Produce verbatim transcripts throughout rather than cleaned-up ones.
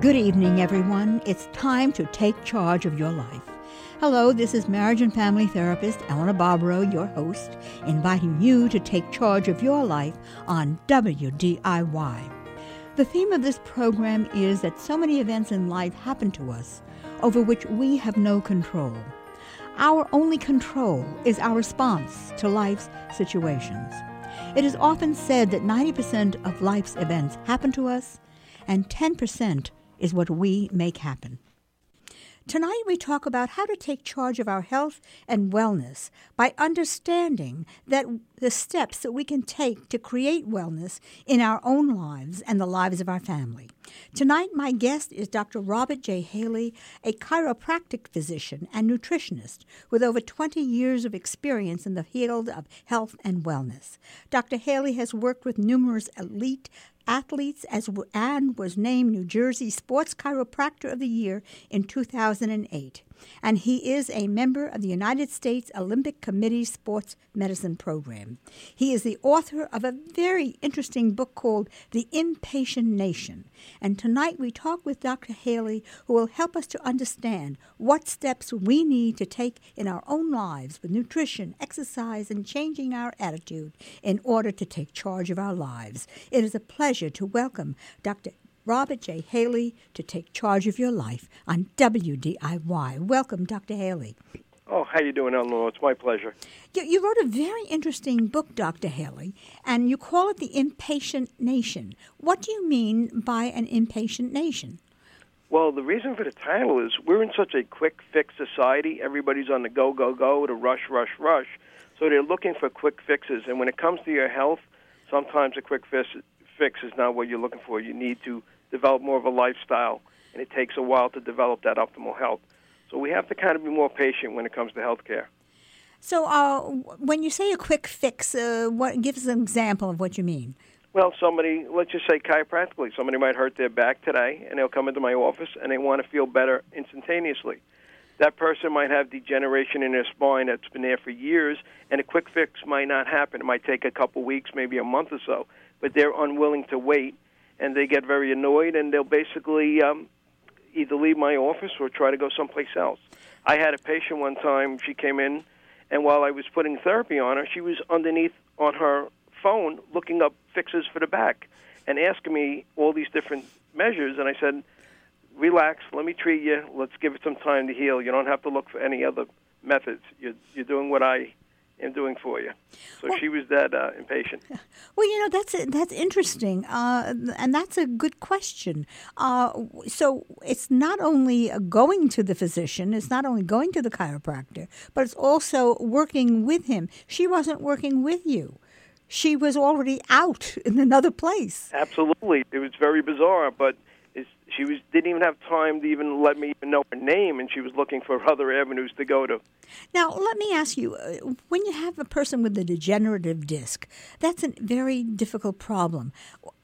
Good evening, everyone. It's time to take charge of your life. Hello, this is marriage and family therapist Eleanor Barbaro, your host, inviting you to take charge of your life on W D I Y. The theme of this program is that so many events in life happen to us over which we have no control. Our only control is our response to life's situations. It is often said that ninety percent of life's events happen to us, and ten percent is what we make happen. Tonight we talk about how to take charge of our health and wellness by understanding that the steps that we can take to create wellness in our own lives and the lives of our family. Tonight my guest is Doctor Robert J. Haley, a chiropractic physician and nutritionist with over twenty years of experience in the field of health and wellness. Doctor Haley has worked with numerous elite athletes as and was named New Jersey Sports Chiropractor of the Year in two thousand eight. And he is a member of the United States Olympic Committee Sports Medicine Program. He is the author of a very interesting book called The Impatient Nation. And tonight we talk with Doctor Haley, who will help us to understand what steps we need to take in our own lives with nutrition, exercise, and changing our attitude in order to take charge of our lives. It is a pleasure to welcome Doctor Robert J. Haley to take charge of your life on W D I Y. Welcome, Doctor Haley. Oh, how you doing, Eleanor? It's my pleasure. You, you wrote a very interesting book, Doctor Haley, and you call it The Impatient Nation. What do you mean by an impatient nation? Well, the reason for the title is we're in such a quick-fix society. Everybody's on the go, go, go, to rush, rush, rush. So they're looking for quick fixes. And when it comes to your health, sometimes a quick fix fix is not what you're looking for. You need to develop more of a lifestyle, and it takes a while to develop that optimal health. So we have to kind of be more patient when it comes to health care. So uh, when you say a quick fix, uh, what give us an example of what you mean? Well, somebody, let's just say chiropractically, somebody might hurt their back today, and they'll come into my office, and they want to feel better instantaneously. That person might have degeneration in their spine that's been there for years, and a quick fix might not happen. It might take a couple weeks, maybe a month or so, but they're unwilling to wait, and they get very annoyed, and they'll basically um, either leave my office or try to go someplace else. I had a patient one time, she came in, and while I was putting therapy on her, she was underneath on her phone looking up fixes for the back and asking me all these different measures, and I said, relax, let me treat you, let's give it some time to heal. You don't have to look for any other methods. You're, you're doing what I am doing for you. So well, she was that uh, impatient. Well, you know, that's that's interesting, uh, and that's a good question. Uh, so it's not only going to the physician, it's not only going to the chiropractor, but it's also working with him. She wasn't working with you. She was already out in another place. Absolutely. It was very bizarre, but it's, she was didn't even have time to even let me even know her name, and she was looking for other avenues to go to. Now, let me ask you, when you have a person with a degenerative disc, that's a very difficult problem.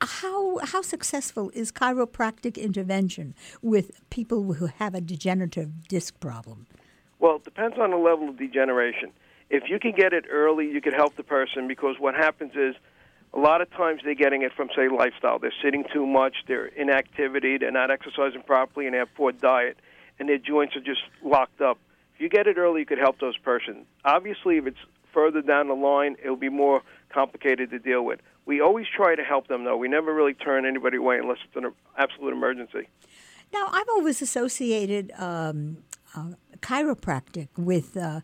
How how successful is chiropractic intervention with people who have a degenerative disc problem? Well, it depends on the level of degeneration. If you can get it early, you can help the person, because what happens is a lot of times they're getting it from, say, lifestyle. They're sitting too much, they're inactivity, they're not exercising properly, and they have poor diet, and their joints are just locked up. If you get it early, you could help those persons. Obviously, if it's further down the line, it'll be more complicated to deal with. We always try to help them, though. We never really turn anybody away unless it's an absolute emergency. Now, I've always associated um, uh, chiropractic with uh,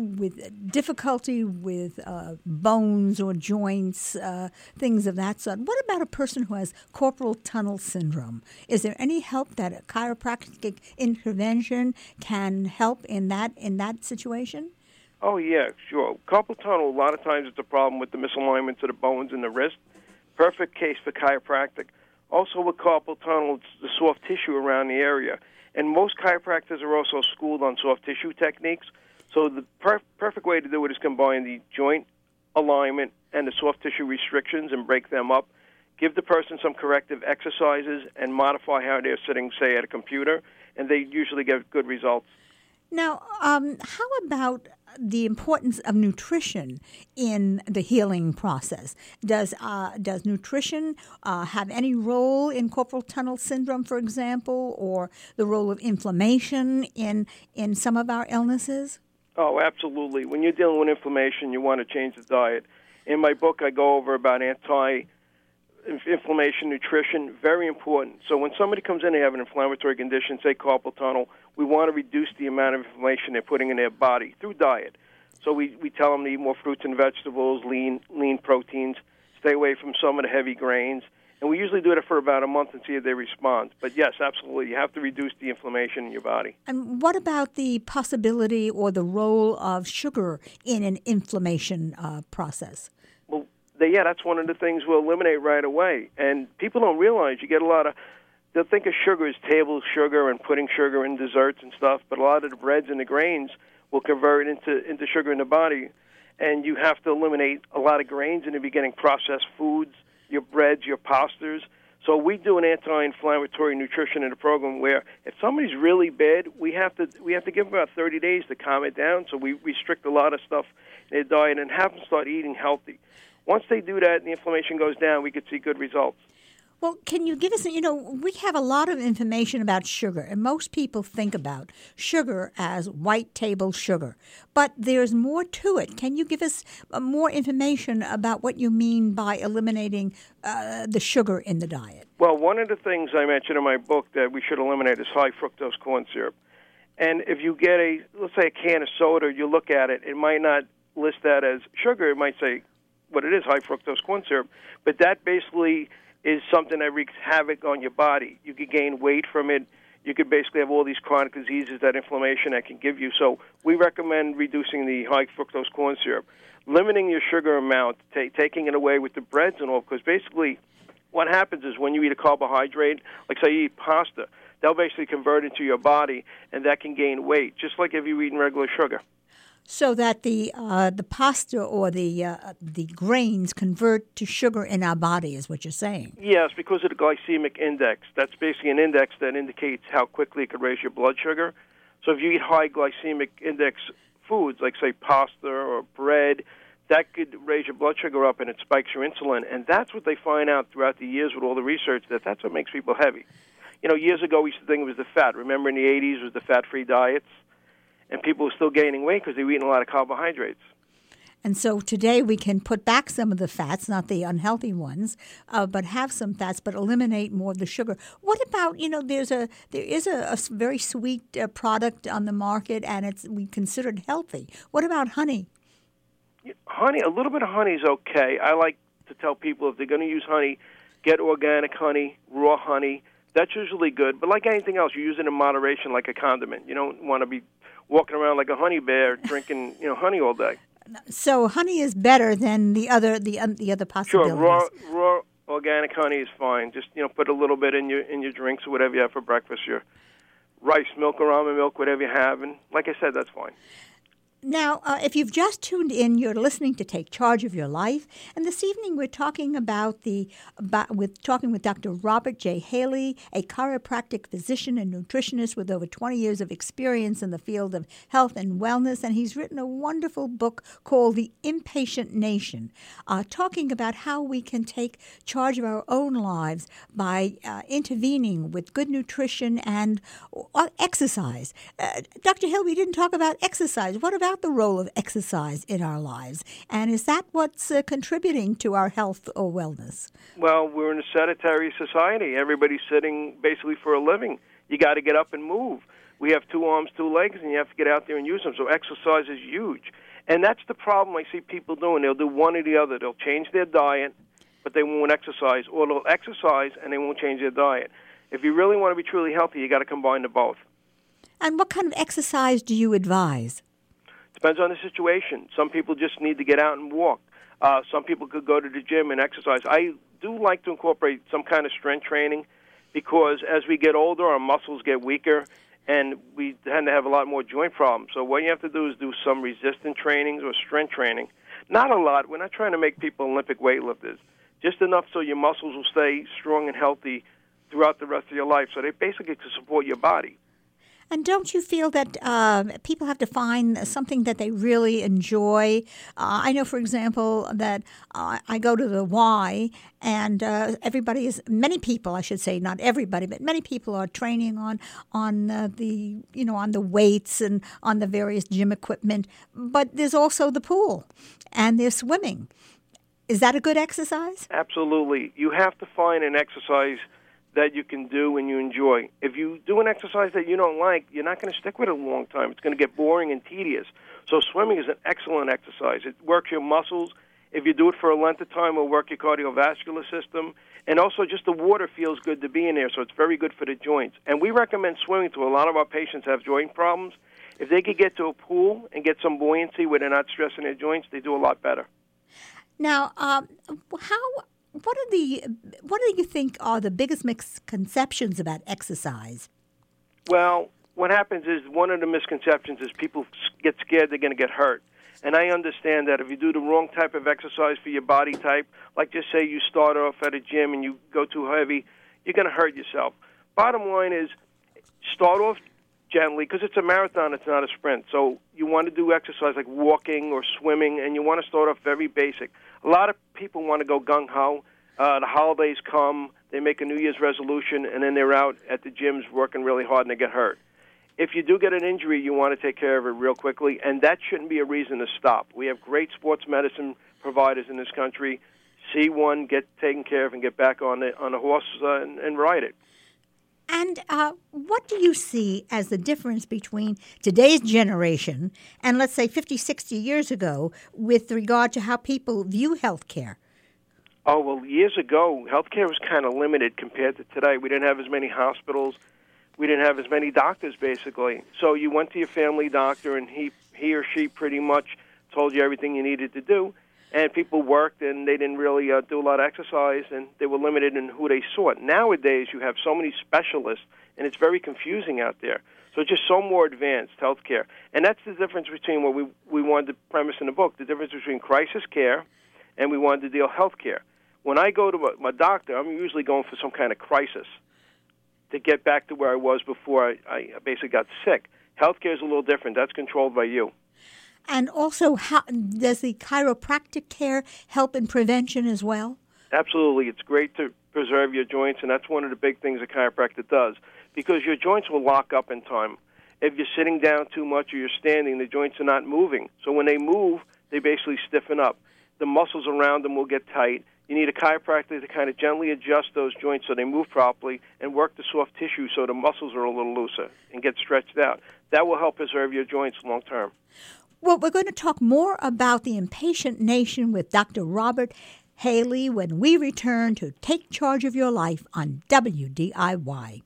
with difficulty with uh, bones or joints, uh, things of that sort. What about a person who has carpal tunnel syndrome? Is there any help that a chiropractic intervention can help in that in that situation? Oh, yeah, sure. Carpal tunnel, a lot of times it's a problem with the misalignments of the bones in the wrist. Perfect case for chiropractic. Also with carpal tunnel, it's the soft tissue around the area. And most chiropractors are also schooled on soft tissue techniques. So the per- perfect way to do it is combine the joint alignment and the soft tissue restrictions and break them up. Give the person some corrective exercises and modify how they're sitting, say, at a computer, and they usually get good results. Now, um, how about the importance of nutrition in the healing process. Does uh, does nutrition uh, have any role in carpal tunnel syndrome, for example, or the role of inflammation in in some of our illnesses? Oh, absolutely. When you're dealing with inflammation, you want to change the diet. In my book, I go over about anti-inflammation nutrition, very important. So when somebody comes in and they have an inflammatory condition, say carpal tunnel, we want to reduce the amount of inflammation they're putting in their body through diet. So we, we tell them to eat more fruits and vegetables, lean lean proteins, stay away from some of the heavy grains. And we usually do it for about a month and see if they respond. But yes, absolutely, you have to reduce the inflammation in your body. And what about the possibility or the role of sugar in an inflammation uh, process? Well, they, yeah, that's one of the things we'll eliminate right away. And people don't realize you get a lot of, they'll think of sugar as table sugar and putting sugar in desserts and stuff, but a lot of the breads and the grains will convert into, into sugar in the body. And you have to eliminate a lot of grains in the beginning, processed foods, your breads, your pastas. So we do an anti-inflammatory nutrition in the program where if somebody's really bad, we have to we have to give them about thirty days to calm it down. So we restrict a lot of stuff in their diet and have them start eating healthy. Once they do that and the inflammation goes down, we could see good results. Well, can you give us, you know, we have a lot of information about sugar, and most people think about sugar as white table sugar. But there's more to it. Can you give us uh, more information about what you mean by eliminating uh, the sugar in the diet? Well, one of the things I mentioned in my book that we should eliminate is high fructose corn syrup. And if you get a, let's say a can of soda, you look at it, it might not list that as sugar. It might say what it is, high fructose corn syrup. But that basically is something that wreaks havoc on your body. You could gain weight from it. You could basically have all these chronic diseases, that inflammation that can give you. So we recommend reducing the high fructose corn syrup, limiting your sugar amount, t- taking it away with the breads and all, because basically what happens is when you eat a carbohydrate, like say you eat pasta, they'll basically convert into your body, and that can gain weight, just like if you're eating regular sugar. So that the uh, the pasta or the uh, the grains convert to sugar in our body is what you're saying. Yes, because of the glycemic index. That's basically an index that indicates how quickly it could raise your blood sugar. So if you eat high glycemic index foods, like, say, pasta or bread, that could raise your blood sugar up and it spikes your insulin. And that's what they find out throughout the years with all the research, that that's what makes people heavy. You know, years ago we used to think it was the fat. Remember in the eighties was the fat-free diets? And people were still gaining weight because they were eating a lot of carbohydrates. And so today we can put back some of the fats, not the unhealthy ones, uh, but have some fats, but eliminate more of the sugar. What about, you know, there's a there is a, a very sweet uh, product on the market, and it's we considered healthy. What about honey? Honey, a little bit of honey is okay. I like to tell people if they're going to use honey, get organic honey, raw honey. That's usually good. But like anything else, you use it in moderation, like a condiment. You don't want to be walking around like a honey bear drinking, you know, honey all day. So honey is better than the other the um, the other possibilities. Sure, raw raw organic honey is fine. Just, you know, put a little bit in your in your drinks or whatever you have for breakfast, your rice milk or almond milk, whatever you have, and like I said, that's fine. Now, uh, if you've just tuned in, you're listening to Take Charge of Your Life, and this evening we're talking about the about, with talking with Doctor Robert J. Haley, a chiropractic physician and nutritionist with over twenty years of experience in the field of health and wellness, and he's written a wonderful book called The Impatient Nation, uh, talking about how we can take charge of our own lives by uh, intervening with good nutrition and uh, exercise. Uh, Doctor Hill, we didn't talk about exercise. What about the role of exercise in our lives, and is that what's uh, contributing to our health or wellness? Well, we're in a sedentary society. Everybody's sitting basically for a living. You got to get up and move. We have two arms, two legs, and you have to get out there and use them. So exercise is huge, and that's the problem I see people doing. They'll do one or the other. They'll change their diet, but they won't exercise, or they'll exercise and they won't change their diet. If you really want to be truly healthy, you got to combine the both. And what kind of exercise do you advise? Depends on the situation. Some people just need to get out and walk. Uh, some people could go to the gym and exercise. I do like to incorporate some kind of strength training because as we get older, our muscles get weaker, and we tend to have a lot more joint problems. So what you have to do is do some resistance trainings or strength training. Not a lot. We're not trying to make people Olympic weightlifters. Just enough so your muscles will stay strong and healthy throughout the rest of your life. So they basically to support your body. And don't you feel that uh, people have to find something that they really enjoy? Uh, I know, for example, that uh, I go to the Y, and uh, everybody is, many people, I should say, not everybody, but many people are training on on uh, the you know on the weights and on the various gym equipment. But there's also the pool, and there's swimming. Is that a good exercise? Absolutely. You have to find an exercise that you can do and you enjoy. If you do an exercise that you don't like, you're not going to stick with it a long time. It's going to get boring and tedious. So swimming is an excellent exercise. It works your muscles. If you do it for a length of time, it'll work your cardiovascular system. And also just the water feels good to be in there, so it's very good for the joints. And we recommend swimming to a lot of our patients who have joint problems. If they could get to a pool and get some buoyancy where they're not stressing their joints, they do a lot better. Now, um, how... What are the what do you think are the biggest misconceptions about exercise? Well, what happens is one of the misconceptions is people get scared they're going to get hurt. And I understand that if you do the wrong type of exercise for your body type, like just say you start off at a gym and you go too heavy, you're going to hurt yourself. Bottom line is start off gently, because it's a marathon, it's not a sprint. So you want to do exercise like walking or swimming, and you want to start off very basic. A lot of people want to go gung-ho. Uh, the holidays come, they make a New Year's resolution, and then they're out at the gyms working really hard and they get hurt. If you do get an injury, you want to take care of it real quickly, and that shouldn't be a reason to stop. We have great sports medicine providers in this country. See one, get taken care of, and get back on the, on the horse uh, and, and ride it. And uh, what do you see as the difference between today's generation and, let's say, fifty, sixty years ago with regard to how people view health care? Oh, well, years ago, healthcare was kind of limited compared to today. We didn't have as many hospitals. We didn't have as many doctors, basically. So you went to your family doctor, and he, he or she pretty much told you everything you needed to do. And people worked, and they didn't really uh, do a lot of exercise, and they were limited in who they saw. Nowadays, you have so many specialists, and it's very confusing out there. So it's just so more advanced healthcare. And that's the difference between what we, we wanted to premise in the book, the difference between crisis care and we wanted to deal healthcare. When I go to my, my doctor, I'm usually going for some kind of crisis to get back to where I was before I, I basically got sick. Healthcare is a little different. That's controlled by you. And also, how, does the chiropractic care help in prevention as well? Absolutely. It's great to preserve your joints, and that's one of the big things a chiropractor does, because your joints will lock up in time. If you're sitting down too much or you're standing, the joints are not moving. So when they move, they basically stiffen up. The muscles around them will get tight. You need a chiropractor to kind of gently adjust those joints so they move properly and work the soft tissue so the muscles are a little looser and get stretched out. That will help preserve your joints long term. Well, we're going to talk more about the Impatient Nation with Doctor Robert Haley when we return to Take Charge of Your Life on W D I Y.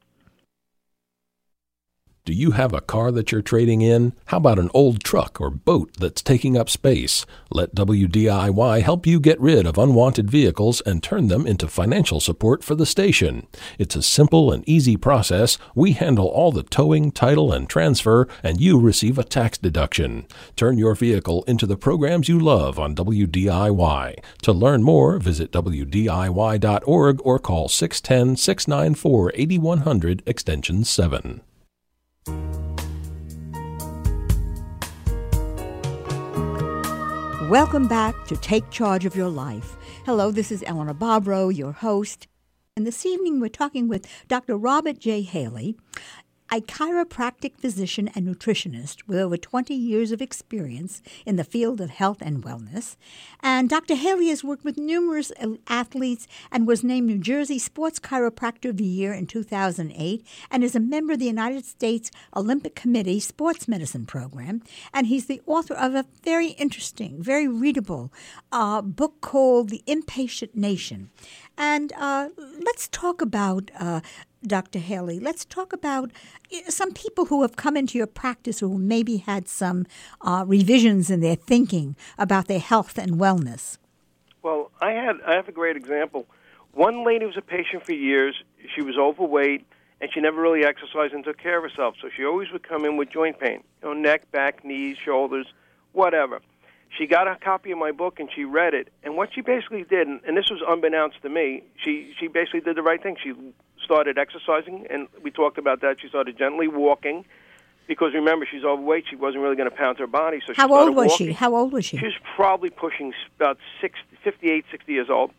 Do you have a car that you're trading in? How about an old truck or boat that's taking up space? Let W D I Y help you get rid of unwanted vehicles and turn them into financial support for the station. It's a simple and easy process. We handle all the towing, title, and transfer, and you receive a tax deduction. Turn your vehicle into the programs you love on W D I Y. To learn more, visit W D I Y dot org or call six one zero, six nine four, eight one zero zero, extension seven. Welcome back to Take Charge of Your Life. Hello, this is Eleanor Bobrow, your host. And this evening we're talking with Doctor Robert J. Haley, a chiropractic physician and nutritionist with over twenty years of experience in the field of health and wellness. And Doctor Haley has worked with numerous athletes and was named New Jersey Sports Chiropractor of the Year in two thousand eight and is a member of the United States Olympic Committee Sports Medicine Program. And he's the author of a very interesting, very readable uh, book called The Impatient Nation. And uh, let's talk about uh, Doctor Haley, let's talk about some people who have come into your practice who maybe had some uh, revisions in their thinking about their health and wellness. Well, I had I have a great example. One lady was a patient for years. She was overweight, and she never really exercised and took care of herself. So she always would come in with joint pain, you know, neck, back, knees, shoulders, whatever. She got a copy of my book, and she read it. And what she basically did, and this was unbeknownst to me, she, she basically did the right thing. She started exercising, and we talked about that. She started gently walking. because remember, she's overweight. She wasn't really going to pound her body. So she How started old was walking. she? How old was she? She was probably pushing about sixty, fifty-eight, sixty years old.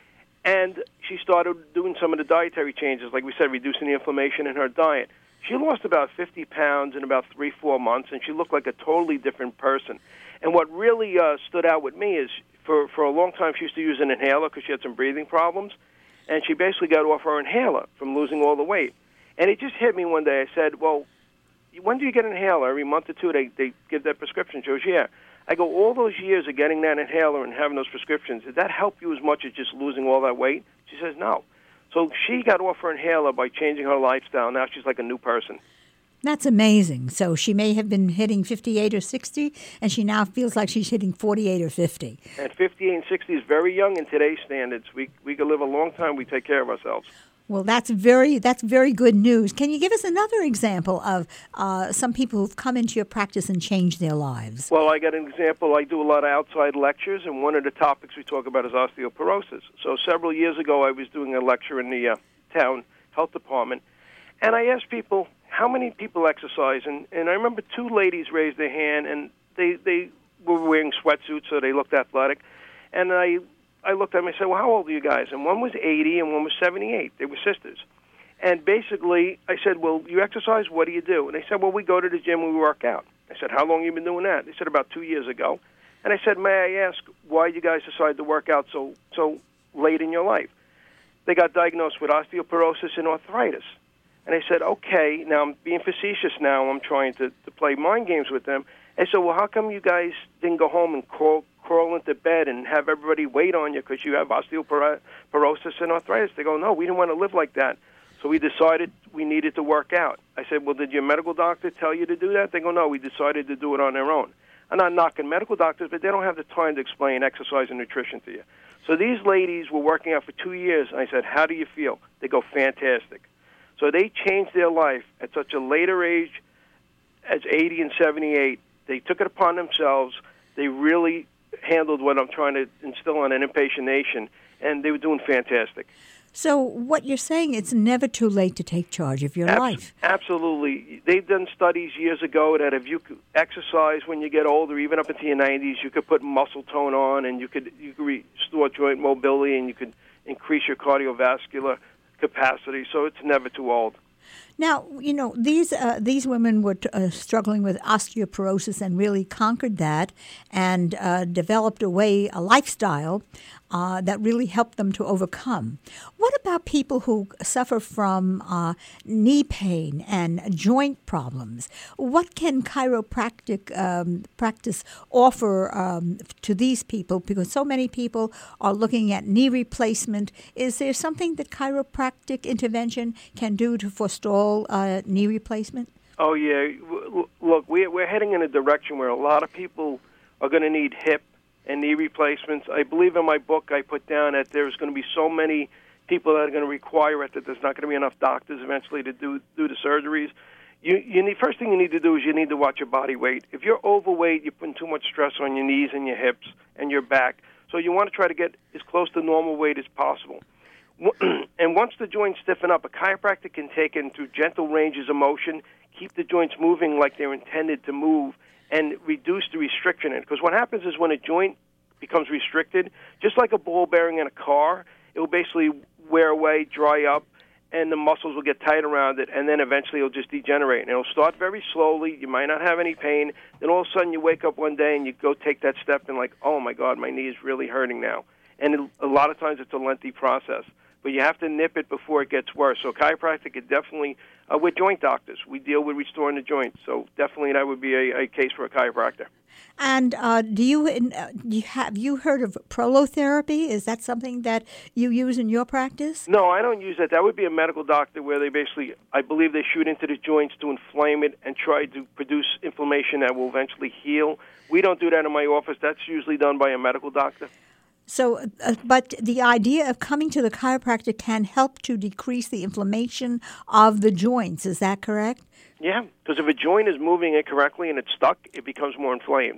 And she started doing some of the dietary changes, like we said, reducing the inflammation in her diet. She lost about fifty pounds in about three, four months, and she looked like a totally different person. And what really uh, stood out with me is for, for a long time she used to use an inhaler because she had some breathing problems, and she basically got off her inhaler from losing all the weight. And it just hit me one day. I said, well, when do you get an inhaler? Every month or two they, they give that prescription. She goes, yeah. I go, all those years of getting that inhaler and having those prescriptions, did that help you as much as just losing all that weight? She says, no. So she got off her inhaler by changing her lifestyle. Now she's like a new person. That's amazing. So she may have been hitting fifty-eight or sixty, and she now feels like she's hitting forty-eight or fifty. And fifty-eight and sixty is very young in today's standards. We we could live a long time. We take care of ourselves. Well, that's very that's very good news. Can you give us another example of uh, some people who've come into your practice and changed their lives? Well, I got an example. I do a lot of outside lectures, and one of the topics we talk about is osteoporosis. So several years ago, I was doing a lecture in the uh, town health department, and I asked people, how many people exercise? And, and I remember two ladies raised their hand, and they, they were wearing sweatsuits, so they looked athletic. And I... I looked at them and I said, well, how old are you guys? And one was eighty and one was seventy-eight. They were sisters. And basically, I said, well, you exercise? What do you do? And they said, well, we go to the gym and we work out. I said, how long have you been doing that? They said, about two years ago. And I said, may I ask why you guys decided to work out so so late in your life? They got diagnosed with osteoporosis and arthritis. And I said, okay, now I'm being facetious now. I'm trying to, to play mind games with them. I said, well, how come you guys didn't go home and crawl, crawl into bed and have everybody wait on you because you have osteoporosis and arthritis? They go, no, we didn't want to live like that. So we decided we needed to work out. I said, well, did your medical doctor tell you to do that? They go, no, we decided to do it on our own. I'm not knocking medical doctors, but they don't have the time to explain exercise and nutrition to you. So these ladies were working out for two years, and I said, how do you feel? They go, fantastic. So they changed their life at such a later age as eighty and seventy-eight. They took it upon themselves. They really handled what I'm trying to instill on an inpatient nation, and they were doing fantastic. So what you're saying, it's never too late to take charge of your Abs- life. Absolutely. They've done studies years ago that if you could exercise when you get older, even up into your nineties, you could put muscle tone on, and you could you could restore joint mobility, and you could increase your cardiovascular capacity. So it's never too old. Now, you know, these uh, these women were uh, struggling with osteoporosis and really conquered that and uh, developed a way, a lifestyle uh, that really helped them to overcome. What about people who suffer from uh, knee pain and joint problems? What can chiropractic um, practice offer um, to these people? Because so many people are looking at knee replacement. Is there something that chiropractic intervention can do to forestall Uh, knee replacement? Oh, yeah. Look, we're, we're heading in a direction where a lot of people are going to need hip and knee replacements. I believe in my book I put down that there's going to be so many people that are going to require it that there's not going to be enough doctors eventually to do do the surgeries. You, you need, first thing you need to do is you need to watch your body weight. If you're overweight, you're putting too much stress on your knees and your hips and your back. So you want to try to get as close to normal weight as possible. And once the joints stiffen up, a chiropractor can take it through gentle ranges of motion, keep the joints moving like they're intended to move, and reduce the restriction in it. Because what happens is when a joint becomes restricted, just like a ball bearing in a car, it will basically wear away, dry up, and the muscles will get tight around it, and then eventually it'll just degenerate. And it'll start very slowly. You might not have any pain. Then all of a sudden you wake up one day and you go take that step and like, oh, my God, my knee is really hurting now. And it, a lot of times it's a lengthy process. But you have to nip it before it gets worse. So chiropractic is definitely, uh, we're joint doctors. We deal with restoring the joints. So definitely that would be a, a case for a chiropractor. And uh, do you, uh, do you have you heard of prolotherapy? Is that something that you use in your practice? No, I don't use that. That would be a medical doctor where they basically, I believe they shoot into the joints to inflame it and try to produce inflammation that will eventually heal. We don't do that in my office. That's usually done by a medical doctor. So, uh, but the idea of coming to the chiropractor can help to decrease the inflammation of the joints. Is that correct? Yeah, because if a joint is moving incorrectly and it's stuck, it becomes more inflamed.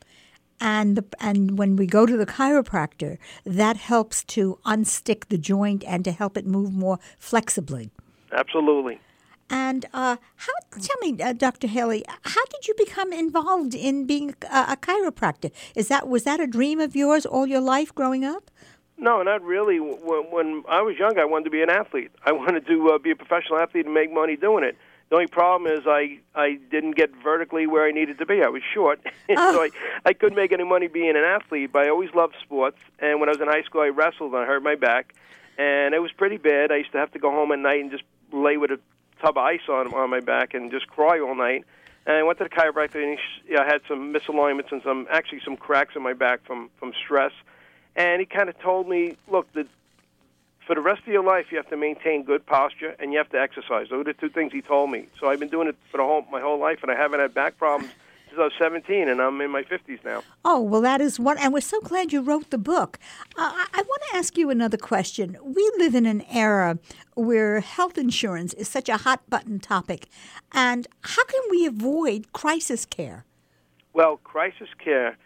And the, and when we go to the chiropractor, that helps to unstick the joint and to help it move more flexibly. Absolutely. And uh, how? Tell me, uh, Doctor Haley, how did you become involved in being a, a chiropractor? Is that was that a dream of yours all your life growing up? No, not really. When, when I was young, I wanted to be an athlete. I wanted to uh, be a professional athlete and make money doing it. The only problem is I, I didn't get vertically where I needed to be. I was short, oh. so I, I couldn't make any money being an athlete, but I always loved sports. And when I was in high school, I wrestled, and I hurt my back, and it was pretty bad. I used to have to go home at night and just lay with a tub of ice on, on my back and just cry all night. And I went to the chiropractor, and he, I had some misalignments and some actually some cracks in my back from, from stress. And he kind of told me, look, the for the rest of your life, you have to maintain good posture and you have to exercise. Those are the two things he told me. So I've been doing it for the whole my whole life, and I haven't had back problems since I was seventeen, and I'm in my fifties now. Oh, well, that is one, and we're so glad you wrote the book. Uh, I, I want to ask you another question. We live in an era where health insurance is such a hot-button topic, and how can we avoid crisis care? Well, crisis care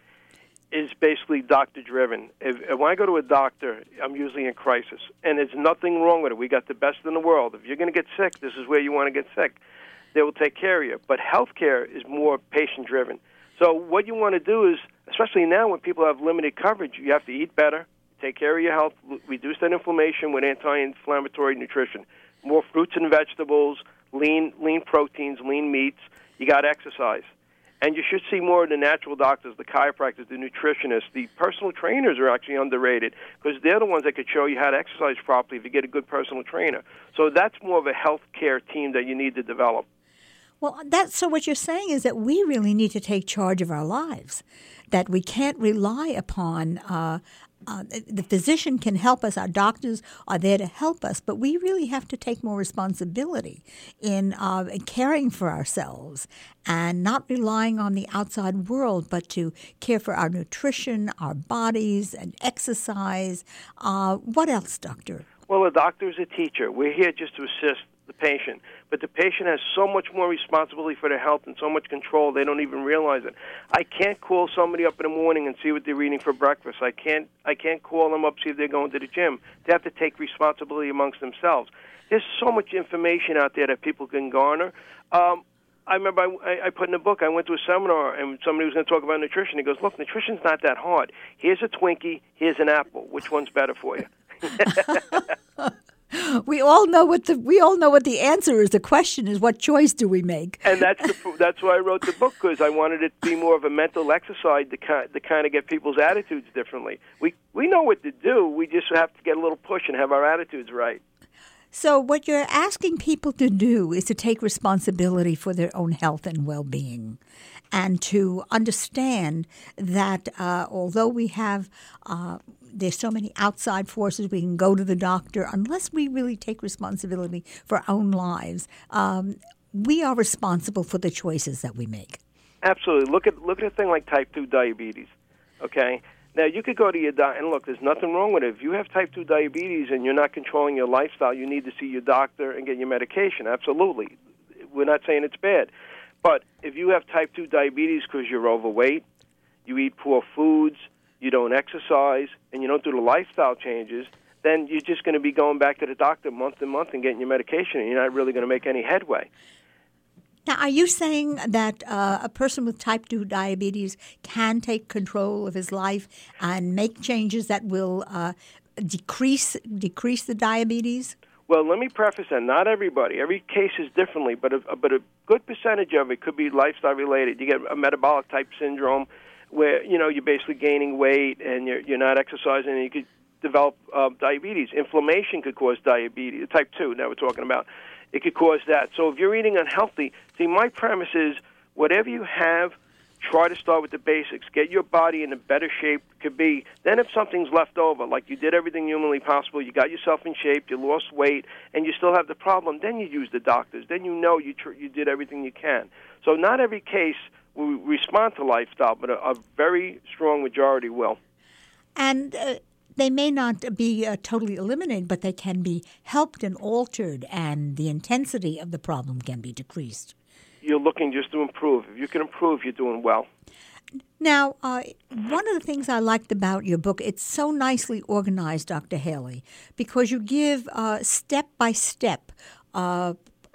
is basically doctor-driven. If, if when I go to a doctor, I'm usually in crisis, and there's nothing wrong with it. We got the best in the world. If you're going to get sick, this is where you want to get sick. They will take care of you. But healthcare is more patient-driven. So what you want to do is, especially now when people have limited coverage, you have to eat better, take care of your health, reduce that inflammation with anti-inflammatory nutrition, more fruits and vegetables, lean lean proteins, lean meats. You got to exercise. And you should see more of the natural doctors, the chiropractors, the nutritionists. The personal trainers are actually underrated because they're the ones that could show you how to exercise properly if you get a good personal trainer. So that's more of a health care team that you need to develop. Well, that's, so what you're saying is that we really need to take charge of our lives, that we can't rely upon uh, uh, the physician can help us, our doctors are there to help us, but we really have to take more responsibility in uh, caring for ourselves and not relying on the outside world, but to care for our nutrition, our bodies, and exercise. Uh, what else, doctor? Well, a doctor is a teacher. We're here just to assist the patient. But the patient has so much more responsibility for their health and so much control, they don't even realize it. I can't call somebody up in the morning and see what they're eating for breakfast. I can't I can't call them up, see if they're going to the gym. They have to take responsibility amongst themselves. There's so much information out there that people can garner. Um, I remember I, I put in a book, I went to a seminar, and somebody was going to talk about nutrition. He goes, look, nutrition's not that hard. Here's a Twinkie, here's an apple. Which one's better for you? We all know what the we all know what the answer is. The question is, what choice do we make? And that's the, that's why I wrote the book, because I wanted it to be more of a mental exercise to kind to kind of get people's attitudes differently. We we know what to do. We just have to get a little push and have our attitudes right. So what you're asking people to do is to take responsibility for their own health and well-being, and to understand that uh, although we have uh, there's so many outside forces, we can go to the doctor, unless we really take responsibility for our own lives, um, we are responsible for the choices that we make. Absolutely. Look at look at a thing like type two diabetes, okay? Now, you could go to your doctor, and look, there's nothing wrong with it. If you have type two diabetes and you're not controlling your lifestyle, you need to see your doctor and get your medication. Absolutely. We're not saying it's bad. But if you have type two diabetes because you're overweight, you eat poor foods, you don't exercise, and you don't do the lifestyle changes, then you're just going to be going back to the doctor month to month and getting your medication, and you're not really going to make any headway. Now, are you saying that uh, a person with type two diabetes can take control of his life and make changes that will uh, decrease decrease the diabetes? Well, let me preface that. Not everybody. Every case is differently, but a, but a good percentage of it could be lifestyle-related. You get a metabolic type syndrome where, you know, you're basically gaining weight and you're, you're not exercising, and you could develop uh, diabetes. Inflammation could cause diabetes, type two, now we're talking about. It could cause that. So if you're eating unhealthy, see, my premise is whatever you have, try to start with the basics. Get your body in a better shape it could be. Then if something's left over, like you did everything humanly possible, you got yourself in shape, you lost weight, and you still have the problem, then you use the doctors. Then you know you tr- you did everything you can. So not every case will respond to lifestyle, but a, a very strong majority will. And uh, they may not be uh, totally eliminated, but they can be helped and altered, and the intensity of the problem can be decreased. You're looking just to improve. If you can improve, you're doing well. Now, uh, one of the things I liked about your book, it's so nicely organized, Doctor Haley, because you give uh, step by step uh,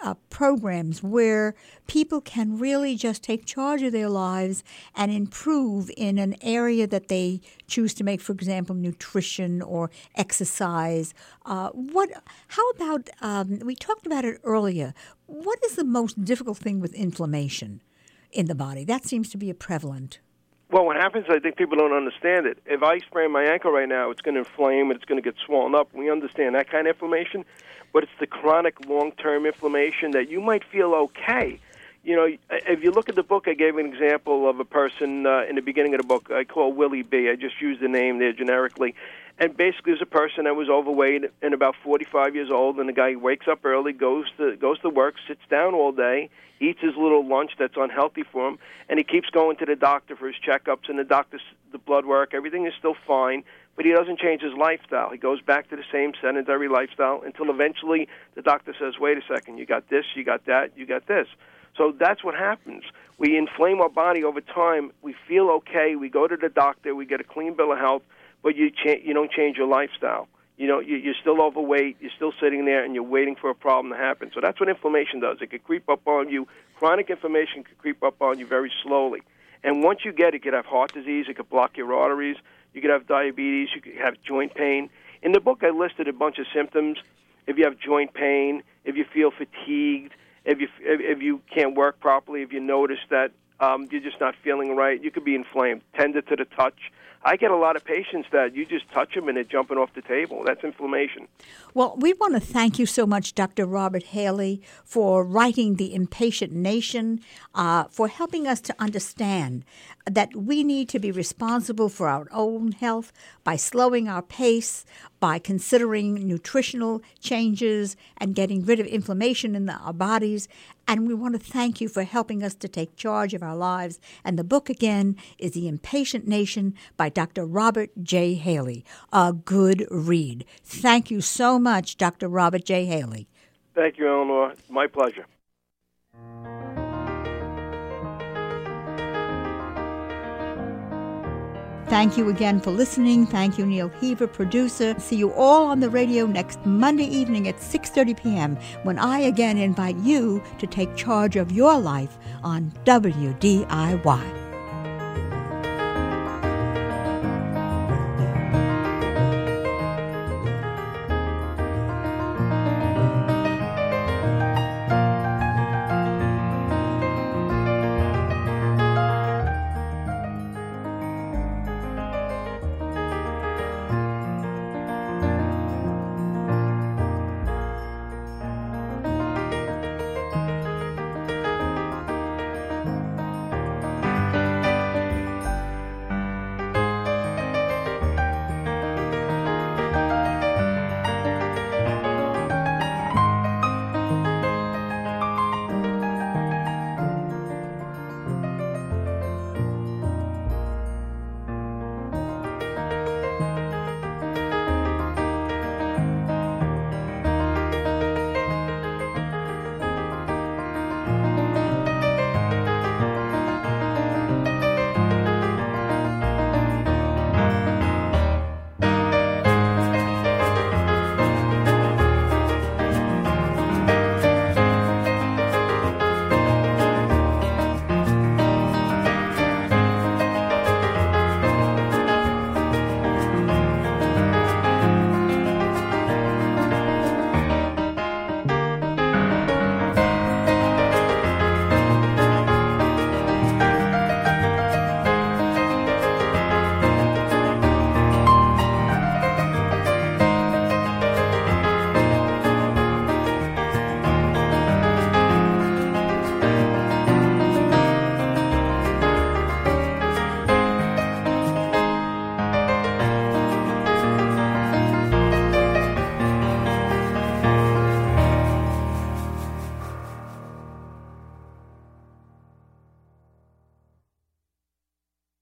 uh, programs where people can really just take charge of their lives and improve in an area that they choose to make, for example, nutrition or exercise. Uh, what? How about, um, we talked about it earlier, what is the most difficult thing with inflammation in the body? That seems to be a prevalent. Well, what happens, I think people don't understand it. If I sprain my ankle right now, it's going to inflame and it's going to get swollen up. We understand that kind of inflammation, but it's the chronic long-term inflammation that you might feel okay. You know, if you look at the book, I gave an example of a person uh, in the beginning of the book I call Willie B. I just used the name there generically. And basically, it was a person that was overweight and about forty-five years old, and the guy wakes up early, goes to goes to work, sits down all day, eats his little lunch that's unhealthy for him, and he keeps going to the doctor for his checkups, and the doctor's the blood work, everything is still fine, but he doesn't change his lifestyle. He goes back to the same sedentary lifestyle until eventually the doctor says, wait a second, you got this, you got that, you got this. So that's what happens. We inflame our body over time. We feel okay. We go to the doctor. We get a clean bill of health, but you cha- you don't change your lifestyle. You know, you, you're still overweight. You're still sitting there, and you're waiting for a problem to happen. So that's what inflammation does. It could creep up on you. Chronic inflammation could creep up on you very slowly. And once you get it, you could have heart disease. It could block your arteries. You could have diabetes. You could have joint pain. In the book, I listed a bunch of symptoms. If you have joint pain, if you feel fatigued, if you if you can't work properly, if you notice that um, you're just not feeling right, you could be inflamed. Tender to the touch. I get a lot of patients that you just touch them and they're jumping off the table. That's inflammation. Well, we want to thank you so much, Doctor Robert Haley, for writing The Impatient Nation, uh, for helping us to understand that we need to be responsible for our own health by slowing our pace, by considering nutritional changes and getting rid of inflammation in the, our bodies. And we want to thank you for helping us to take charge of our lives. And the book, again, is The Impatient Nation by Doctor Robert J. Haley. A good read. Thank you so much, Doctor Robert J. Haley. Thank you, Eleanor. My pleasure. Thank you again for listening. Thank you, Neil Heaver, producer. See you all on the radio next Monday evening at six thirty p.m. when I again invite you to take charge of your life on W D I Y.